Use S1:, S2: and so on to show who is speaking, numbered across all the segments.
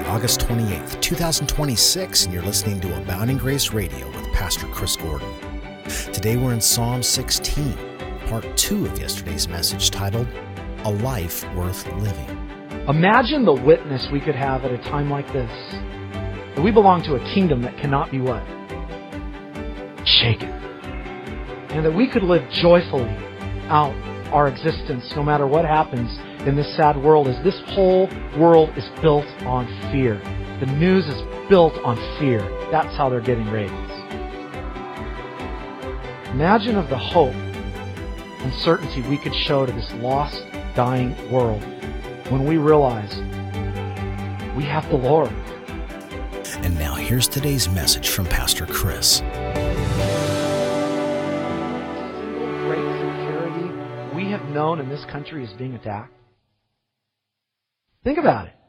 S1: Thursday, August 28th, 2026, and you're listening to Abounding Grace Radio with Pastor Chris Gordon. Today we're in Psalm 16, part 2 of yesterday's message titled, A Life Worth Living.
S2: Imagine the witness we could have at a time like this. That we belong to a kingdom that cannot be what? Shaken. And that we could live joyfully out our existence no matter what happens in this sad world, as this whole world is built on fear. The news is built on fear. That's how they're getting ratings. Imagine of the hope and certainty we could show to this lost, dying world when we realize we have the Lord.
S1: And now here's today's message from Pastor Chris.
S2: Great security we have known in this country is being attacked. Think about it.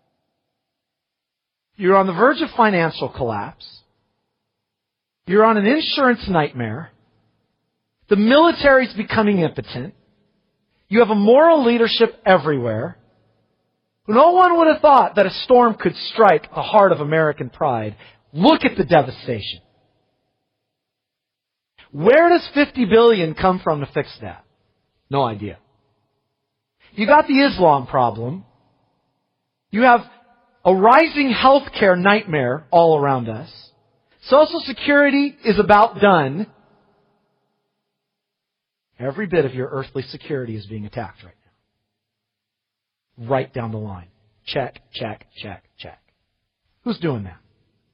S2: You're on the verge of financial collapse. You're on an insurance nightmare. The military's becoming impotent. You have a moral leadership everywhere. No one would have thought that a storm could strike the heart of American pride. Look at the devastation. Where does $50 billion come from to fix that? No idea. You got the Islam problem. You have a rising healthcare nightmare all around us. Social Security is about done. Every bit of your earthly security is being attacked right now. Right down the line. Check, check, check, check. Who's doing that?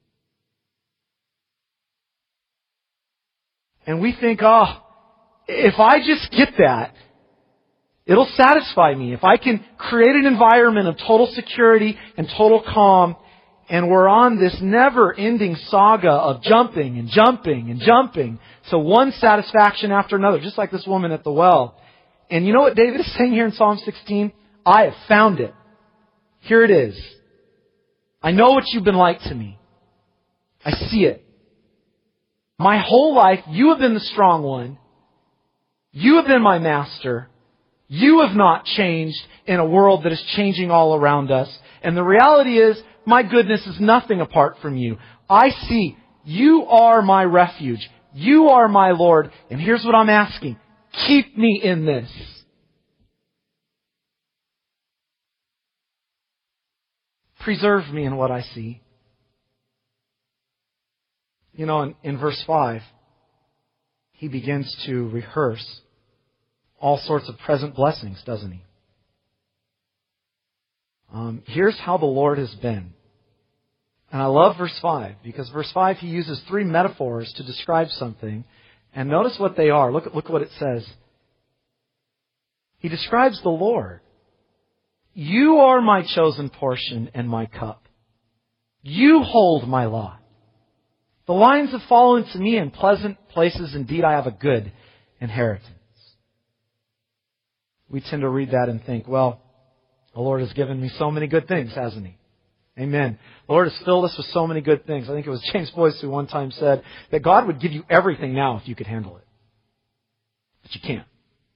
S2: And we think, if I just get that, it'll satisfy me. If I can create an environment of total security and total calm, and we're on this never-ending saga of jumping and jumping and jumping. So one satisfaction after another, just like this woman at the well. And you know what David is saying here in Psalm 16? I have found it. Here it is. I know what you've been like to me. I see it. My whole life, you have been the strong one. You have been my master. You have not changed in a world that is changing all around us. And the reality is, my goodness is nothing apart from you. I see you are my refuge. You are my Lord. And here's what I'm asking. Keep me in this. Preserve me in what I see. You know, in verse 5, he begins to rehearse all sorts of present blessings, doesn't he? Here's how the Lord has been. And I love verse 5, because verse 5 he uses 3 metaphors to describe something. And notice what they are. Look what it says. He describes the Lord. You are my chosen portion and my cup. You hold my lot. The lines have fallen to me in pleasant places. Indeed, I have a good inheritance. We tend to read that and think, well, the Lord has given me so many good things, hasn't He? Amen. The Lord has filled us with so many good things. I think it was James Boyce who one time said that God would give you everything now if you could handle it. But you can't.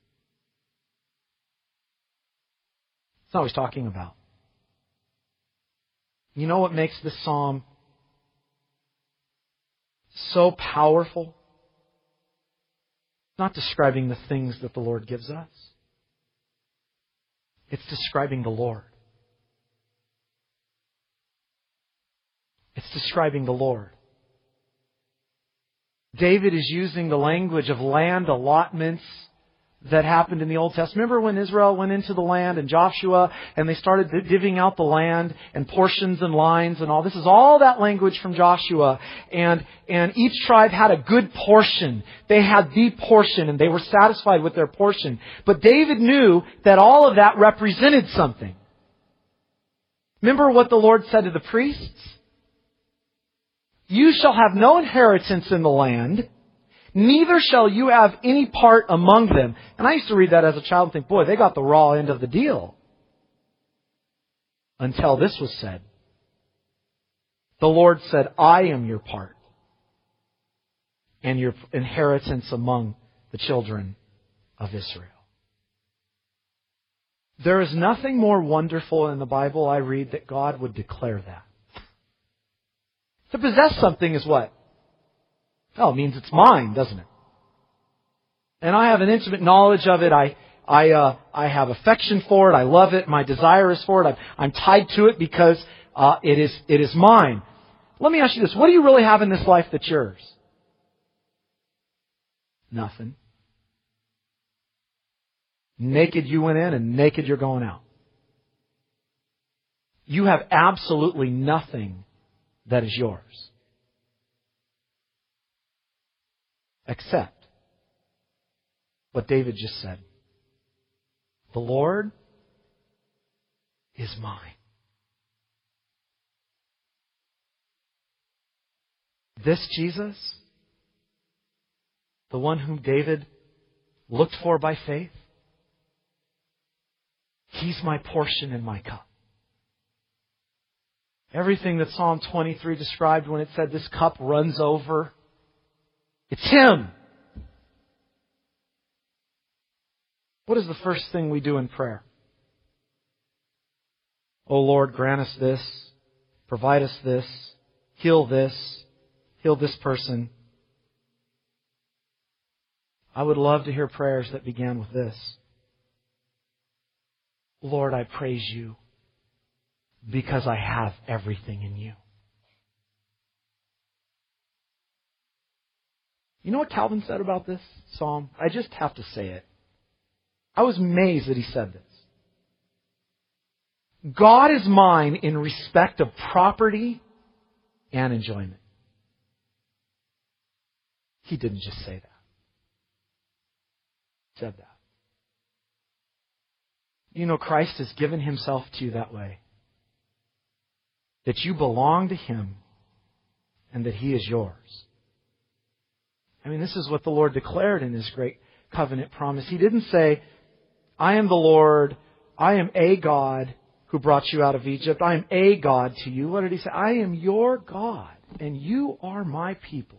S2: That's not what He's talking about. You know what makes this psalm so powerful? It's not describing the things that the Lord gives us. It's describing the Lord. It's describing the Lord. David is using the language of land allotments that happened in the Old Testament. Remember when Israel went into the land and Joshua and they started divvying out the land and portions and lines and all. This is all that language from Joshua. And each tribe had a good portion. They had the portion and they were satisfied with their portion. But David knew that all of that represented something. Remember what the Lord said to the priests? You shall have no inheritance in the land, neither shall you have any part among them. And I used to read that as a child and think, boy, they got the raw end of the deal. Until this was said. The Lord said, I am your part and your inheritance among the children of Israel. There is nothing more wonderful in the Bible I read that God would declare that. To possess something is what? Well, it means it's mine, doesn't it? And I have an intimate knowledge of it. I have affection for it. I love it. My desire is for it. I'm tied to it because it is mine. Let me ask you this. What do you really have in this life that's yours? Nothing. Naked you went in and naked you're going out. You have absolutely nothing that is yours. Except what David just said. The Lord is mine. This Jesus, the one whom David looked for by faith, He's my portion and my cup. Everything that Psalm 23 described when it said this cup runs over, it's Him. What is the first thing we do in prayer? Oh Lord, grant us this, provide us this, heal this person. I would love to hear prayers that began with this. Lord, I praise You because I have everything in You. You know what Calvin said about this psalm? I just have to say it. I was amazed that he said this. God is mine in respect of property and enjoyment. He didn't just say that. He said that. You know, Christ has given Himself to you that way. That you belong to Him and that He is yours. I mean, this is what the Lord declared in His great covenant promise. He didn't say, I am the Lord, I am a God who brought you out of Egypt. I am a God to you. What did He say? I am your God and you are my people.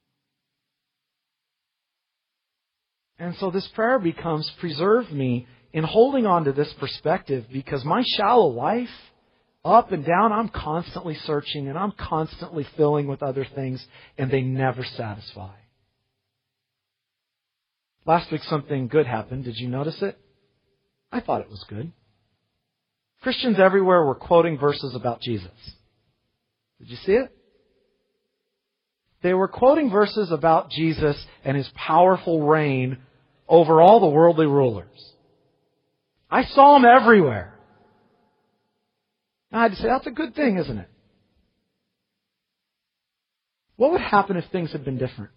S2: And so this prayer becomes, preserve me in holding on to this perspective, because my shallow life, up and down, I'm constantly searching and I'm constantly filling with other things, and they never satisfy. Last week something good happened. Did you notice it? I thought it was good. Christians everywhere were quoting verses about Jesus. Did you see it? They were quoting verses about Jesus and His powerful reign over all the worldly rulers. I saw them everywhere. I had to say, that's a good thing, isn't it? What would happen if things had been different?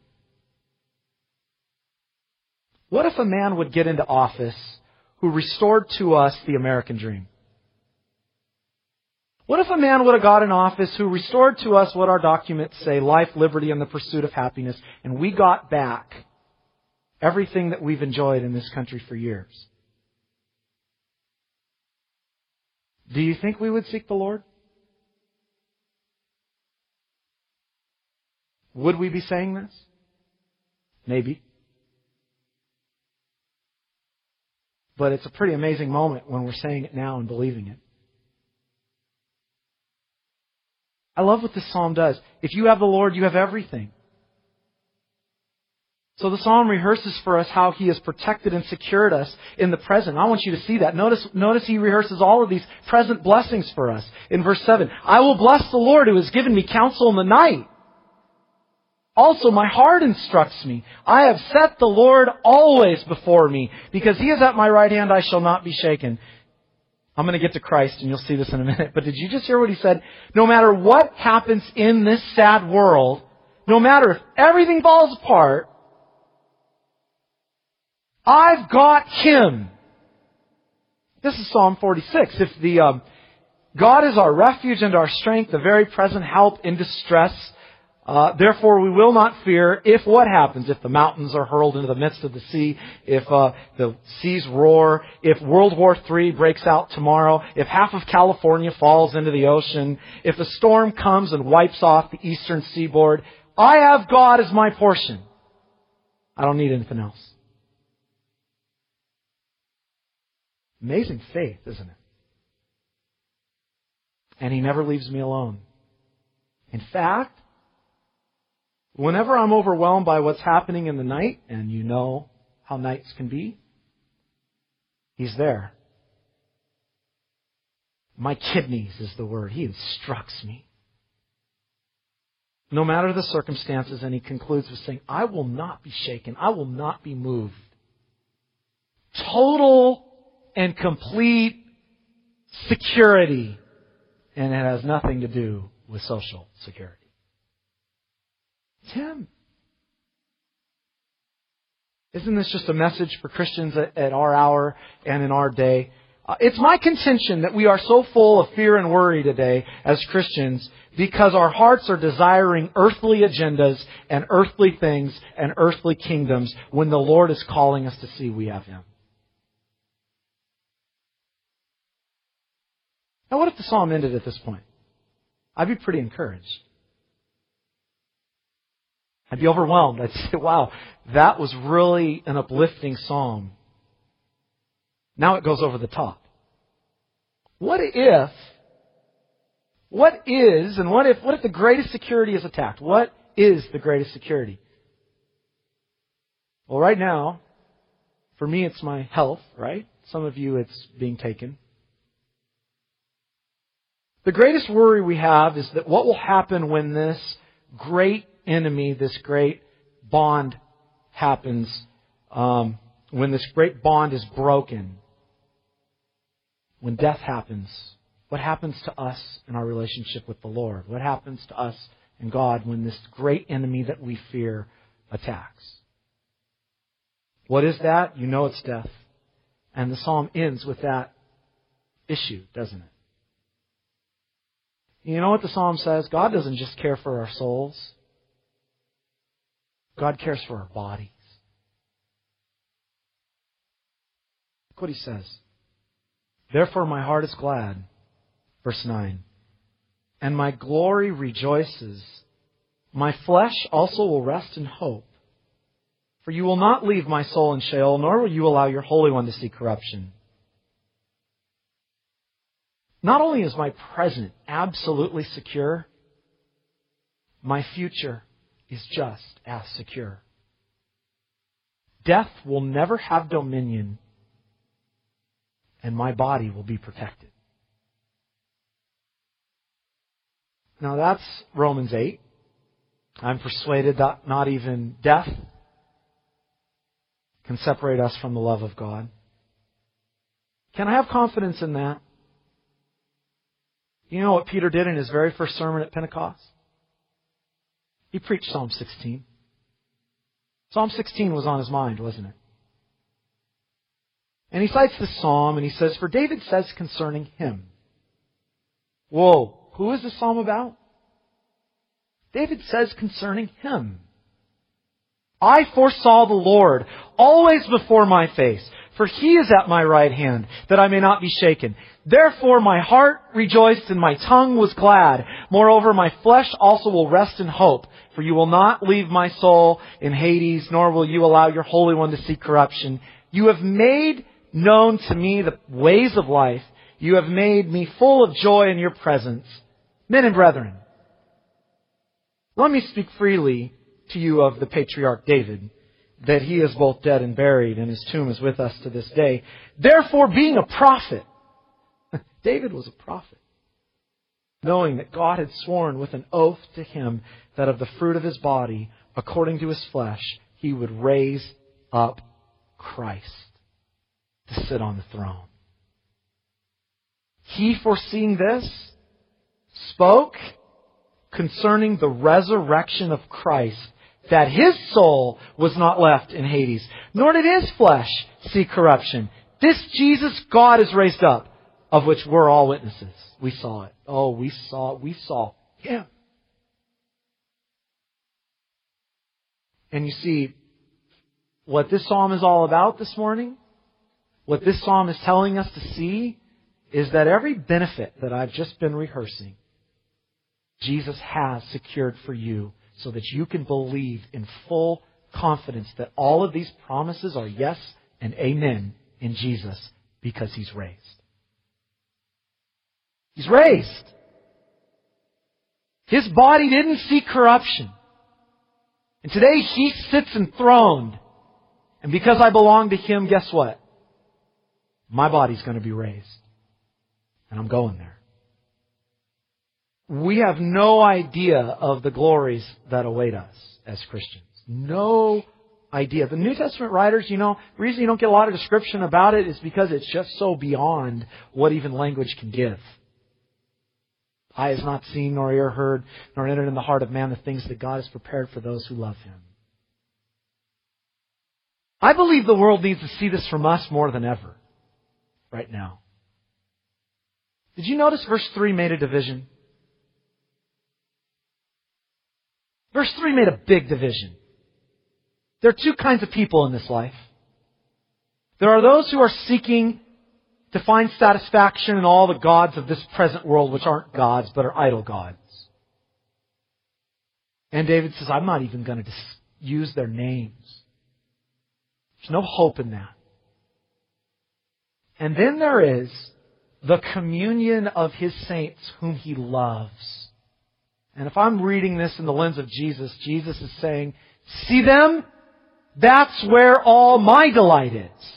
S2: What if a man would get into office who restored to us the American dream? What if a man would have got in office who restored to us what our documents say, life, liberty, and the pursuit of happiness, and we got back everything that we've enjoyed in this country for years? Do you think we would seek the Lord? Would we be saying this? Maybe. But it's a pretty amazing moment when we're saying it now and believing it. I love what this psalm does. If you have the Lord, you have everything. So the psalm rehearses for us how He has protected and secured us in the present. I want you to see that. Notice He rehearses all of these present blessings for us. In verse 7, I will bless the Lord who has given me counsel in the night. Also, my heart instructs me. I have set the Lord always before me. Because He is at my right hand, I shall not be shaken. I'm going to get to Christ, and you'll see this in a minute. But did you just hear what He said? No matter what happens in this sad world, no matter if everything falls apart, I've got Him. This is Psalm 46. If the God is our refuge and our strength, the very present help in distress, therefore we will not fear if what happens, if the mountains are hurled into the midst of the sea, if the seas roar, if World War III breaks out tomorrow, if half of California falls into the ocean, if a storm comes and wipes off the eastern seaboard, I have God as my portion. I don't need anything else. Amazing faith, isn't it? And He never leaves me alone. In fact, whenever I'm overwhelmed by what's happening in the night, and you know how nights can be, He's there. My kidneys is the word. He instructs me. No matter the circumstances, and He concludes with saying, I will not be shaken. I will not be moved. Total and complete security. And it has nothing to do with social security. It's Him. Isn't this just a message for Christians at our hour and in our day? It's my contention that we are so full of fear and worry today as Christians because our hearts are desiring earthly agendas and earthly things and earthly kingdoms when the Lord is calling us to see we have Him. Now, what if the psalm ended at this point? I'd be pretty encouraged. I'd be overwhelmed. I'd say, wow, that was really an uplifting psalm. Now it goes over the top. What if the greatest security is attacked? What is the greatest security? Well, right now, for me it's my health, right? Some of you it's being taken. The greatest worry we have is that what will happen when this great enemy, this great bond happens, when this great bond is broken, when death happens. What happens to us in our relationship with the Lord? What happens to us and God when this great enemy that we fear attacks? What is that? You know it's death. And the psalm ends with that issue, doesn't it? You know what the psalm says? God doesn't just care for our souls. God cares for our bodies. Look what He says. Therefore my heart is glad. Verse 9. And my glory rejoices. My flesh also will rest in hope. For you will not leave my soul in Sheol, nor will you allow your Holy One to see corruption. Not only is my present absolutely secure, my future is just as secure. Death will never have dominion, and my body will be protected. Now that's Romans 8. I'm persuaded that not even death can separate us from the love of God. Can I have confidence in that? You know what Peter did in his very first sermon at Pentecost? He preached Psalm 16. Psalm 16 was on his mind, wasn't it? And he cites this psalm and he says, for David says concerning him. Whoa, who is this psalm about? David says concerning him. I foresaw the Lord always before my face, for He is at my right hand, that I may not be shaken. Therefore my heart rejoiced and my tongue was glad. Moreover, my flesh also will rest in hope, for you will not leave my soul in Hades, nor will you allow your Holy One to see corruption. You have made known to me the ways of life. You have made me full of joy in your presence. Men and brethren, let me speak freely to you of the patriarch David, that he is both dead and buried, and his tomb is with us to this day. Therefore, being a prophet, David was a prophet, knowing that God had sworn with an oath to him that of the fruit of his body, according to his flesh, he would raise up Christ to sit on the throne. He, foreseeing this, spoke concerning the resurrection of Christ, that His soul was not left in Hades, nor did His flesh see corruption. This Jesus God is raised up, of which we're all witnesses. We saw it. Oh, we saw Him. And you see, what this psalm is all about this morning, what this psalm is telling us to see, is that every benefit that I've just been rehearsing, Jesus has secured for you, so that you can believe in full confidence that all of these promises are yes and amen in Jesus Because He's raised. He's raised. His body didn't see corruption. And today He sits enthroned. And because I belong to Him, guess what? My body's going to be raised. And I'm going there. We have no idea of the glories that await us as Christians. No idea. The New Testament writers, the reason you don't get a lot of description about it is because it's just so beyond what even language can give. Eye has not seen, nor ear heard, nor entered in the heart of man the things that God has prepared for those who love Him. I believe the world needs to see this from us more than ever right now. Did you notice verse 3 made a division? Verse 3 made a big division. There are two kinds of people in this life. There are those who are seeking to find satisfaction in all the gods of this present world, which aren't gods, but are idol gods. And David says, I'm not even going to use their names. There's no hope in that. And then there is the communion of His saints whom He loves. And if I'm reading this in the lens of Jesus, Jesus is saying, see them? That's where all my delight is.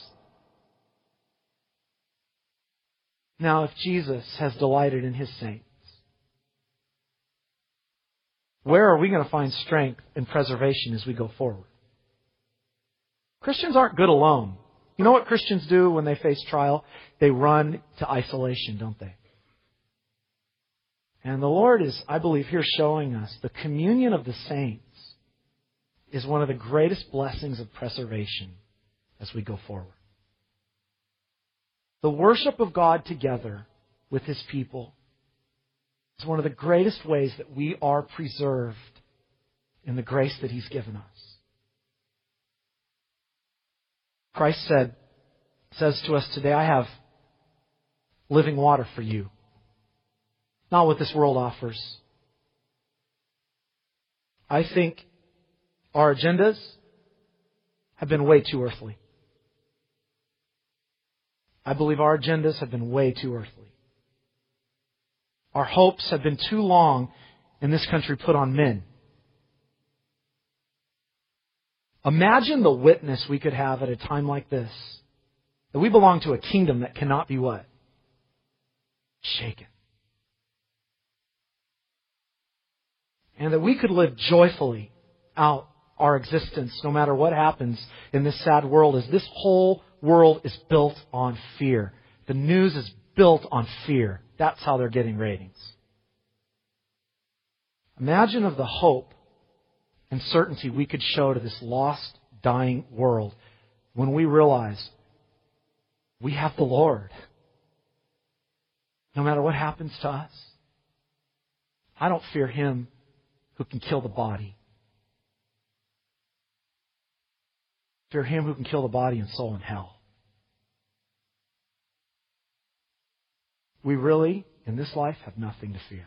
S2: Now, if Jesus has delighted in His saints, where are we going to find strength and preservation as we go forward? Christians aren't good alone. You know what Christians do when they face trial? They run to isolation, don't they? And the Lord is, I believe, here showing us the communion of the saints is one of the greatest blessings of preservation as we go forward. The worship of God together with His people is one of the greatest ways that we are preserved in the grace that He's given us. Christ says to us today, I have living water for you. Not what this world offers. I think our agendas have been way too earthly. I believe our agendas have been way too earthly. Our hopes have been too long in this country put on men. Imagine the witness we could have at a time like this. That we belong to a kingdom that cannot be what? Shaken. And that we could live joyfully out our existence no matter what happens in this sad world, as this whole world is built on fear. The news is built on fear. That's how they're getting ratings. Imagine of the hope and certainty we could show to this lost, dying world when we realize we have the Lord. No matter what happens to us, I don't fear Him who can kill the body. I fear Him who can kill the body and soul in hell. We really, in this life, have nothing to fear.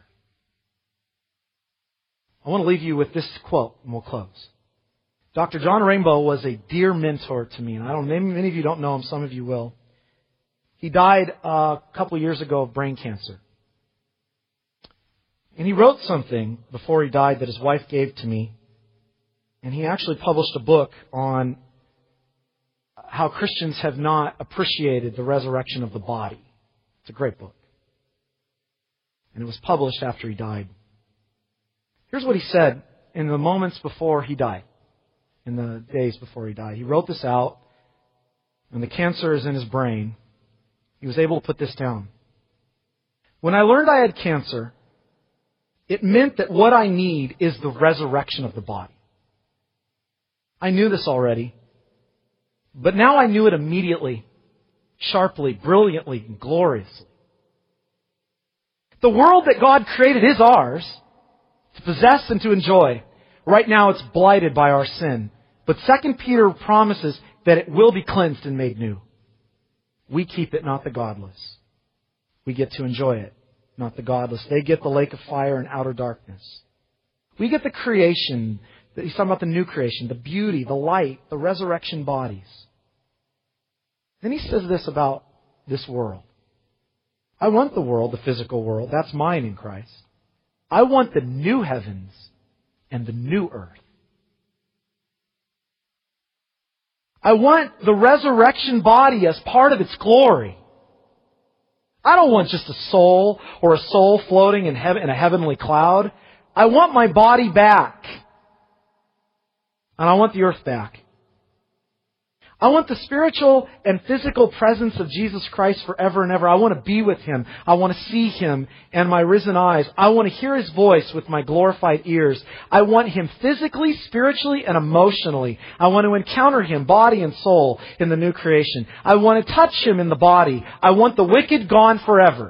S2: I want to leave you with this quote, and we'll close. Dr. John Rainbow was a dear mentor to me, and many of you don't know him, some of you will. He died a couple of years ago of brain cancer. And he wrote something before he died that his wife gave to me. And he actually published a book on how Christians have not appreciated the resurrection of the body. It's a great book. And it was published after he died. Here's what he said in the moments before he died, in the days before he died. He wrote this out, and the cancer is in his brain. He was able to put this down. When I learned I had cancer, it meant that what I need is the resurrection of the body. I knew this already, but now I knew it immediately, sharply, brilliantly, and gloriously. The world that God created is ours to possess and to enjoy. Right now it's blighted by our sin. But 2 Peter promises that it will be cleansed and made new. We keep it, not the godless. We get to enjoy it, not the godless. They get the lake of fire and outer darkness. We get the creation. He's talking about the new creation, the beauty, the light, the resurrection bodies. Then he says this about this world. I want the world, the physical world. That's mine in Christ. I want the new heavens and the new earth. I want the resurrection body as part of its glory. I don't want just a soul or a soul floating in heaven in a heavenly cloud. I want my body back. And I want the earth back. I want the spiritual and physical presence of Jesus Christ forever and ever. I want to be with Him. I want to see Him and my risen eyes. I want to hear His voice with my glorified ears. I want Him physically, spiritually, and emotionally. I want to encounter Him, body and soul, in the new creation. I want to touch Him in the body. I want the wicked gone forever.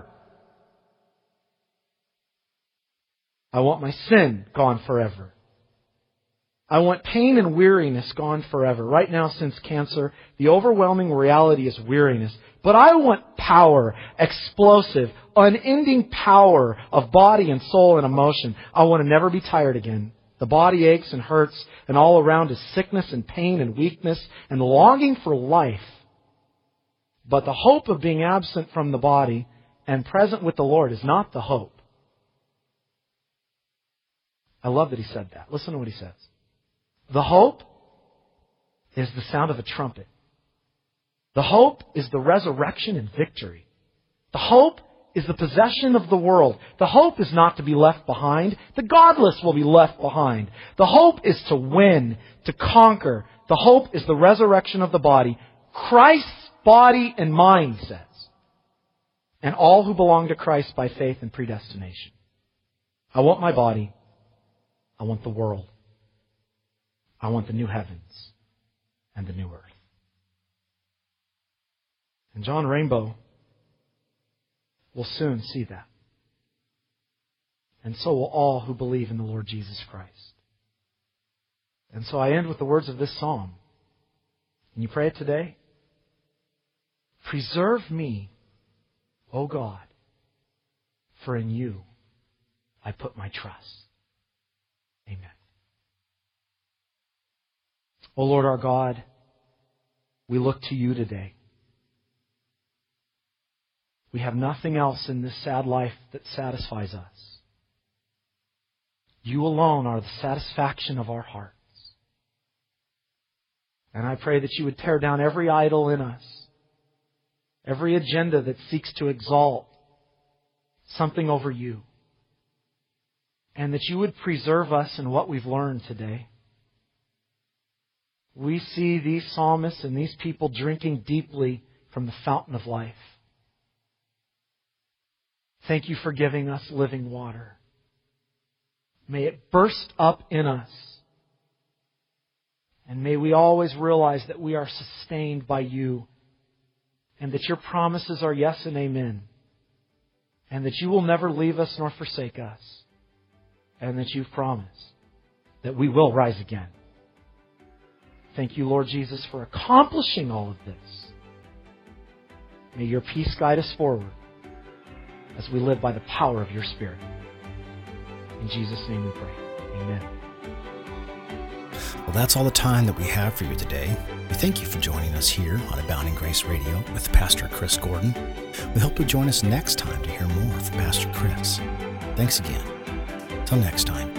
S2: I want my sin gone forever. I want pain and weariness gone forever. Right now, since cancer, the overwhelming reality is weariness. But I want power, explosive, unending power of body and soul and emotion. I want to never be tired again. The body aches and hurts, and all around is sickness and pain and weakness and longing for life. But the hope of being absent from the body and present with the Lord is not the hope. I love that he said that. Listen to what he says. The hope is the sound of a trumpet. The hope is the resurrection and victory. The hope is the possession of the world. The hope is not to be left behind. The godless will be left behind. The hope is to win, to conquer. The hope is the resurrection of the body. Christ's body and mind, he says. And all who belong to Christ by faith and predestination. I want my body. I want the world. I want the new heavens and the new earth. And John Rainbow will soon see that. And so will all who believe in the Lord Jesus Christ. And so I end with the words of this psalm. Can you pray it today? Preserve me, O God, for in you I put my trust. Amen. O Lord our God, we look to you today. We have nothing else in this sad life that satisfies us. You alone are the satisfaction of our hearts. And I pray that you would tear down every idol in us, every agenda that seeks to exalt something over you, and that you would preserve us in what we've learned today. We see these psalmists and these people drinking deeply from the fountain of life. Thank you for giving us living water. May it burst up in us. And may we always realize that we are sustained by you, and that your promises are yes and amen, and that you will never leave us nor forsake us, and that you've promised that we will rise again. Thank you, Lord Jesus, for accomplishing all of this. May your peace guide us forward as we live by the power of your Spirit. In Jesus' name we pray. Amen.
S1: Well, that's all the time that we have for you today. We thank you for joining us here on Abounding Grace Radio with Pastor Chris Gordon. We hope you'll join us next time to hear more from Pastor Chris. Thanks again. Till next time.